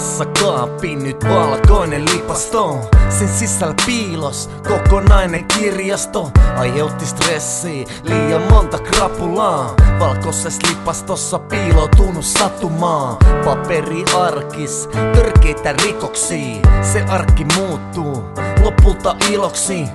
kassakaappi, nyt valkoinen lipasto. Sen sisällä piilos kokonainen kirjasto. Aiheutti stressiä, liian monta krapulaa. Valkoisessa lipastossa piiloutunut satumaa. Paperiarkis, törkeitä rikoksia. Se arkki muuttuu lopulta iloksi.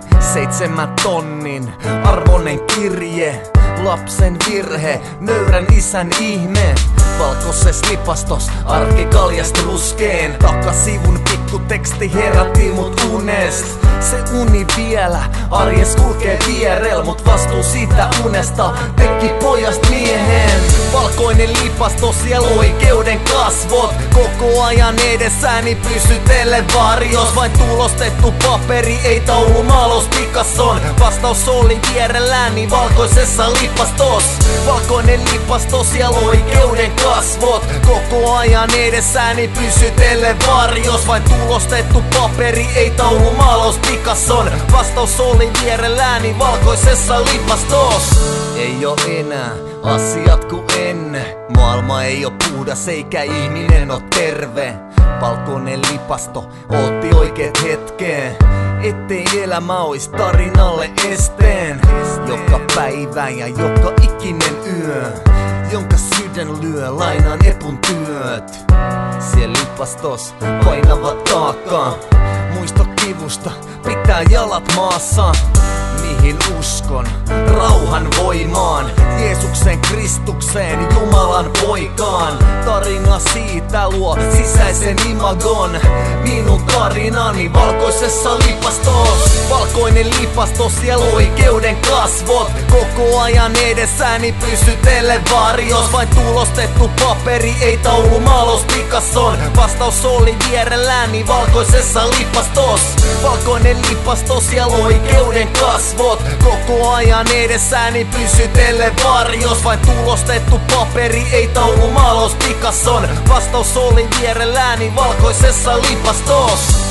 7 tonnin arvoinen kirje. Lapsen virhe, nöyrän isän ihme. Valkoisessa lipastos, arki kaljast ruskeen. Takasivun pikku teksti herätti mut unest. Se uni vielä, arjes kulkee vierel. Mut vastuu siitä unesta teki pojast miehen. Valkoinen lipastos, siellä oikeuden kasvot. Koko ajan edessäni pysytelle varjos. Vain tulostettu paperi, ei taulumaalos Picasson. Vastaus oli vierelläni valkoisessa lipastos. Valkoinen lipastos, siellä oikeuden kasvot. Koko ajan edessäni pysytelle varjos. Vain tulostettu paperi, ei taulumaalos Picasson. Vastaus oli vierelläni valkoisessa lipastos. Ei oo enää asiat ku ennen. Maailma ei oo puhdas eikä ihminen oo terve. Valkoinen lipasto otti oikeet hetkeen. Ettei elämä ois tarinalle esteen. Joka päivä ja joka ikinen yö, jonka sydän lyö, lainaan epun työt. Siellä lipastos painavat taakkaa. Muisto kivusta, pitää jalat maassa. Mihin uskon? Rauhan voimaan, Jeesuksen Kristukseen, Jumalan poikaan. Tarina siitä luo sisäisen imagon. Minun tarinani valkoisessa lipastos. Valkoinen lipastos, siellä oikeuden kasvot. Koko ajan edessäni pysytelle varjos. Vain tulostettu paperi, ei taulumaalos Picasson. Vastaus oli vierelläni valkoisessa lipastos. Valkoinen lipastos, siellä oikeuden kasvot. Koko ajan edessäni pysytelle varjos. Vain tulostettu paperi, ei taulumaalos Picasson. Vastaus oli vierelläni valkoisessa lipastos.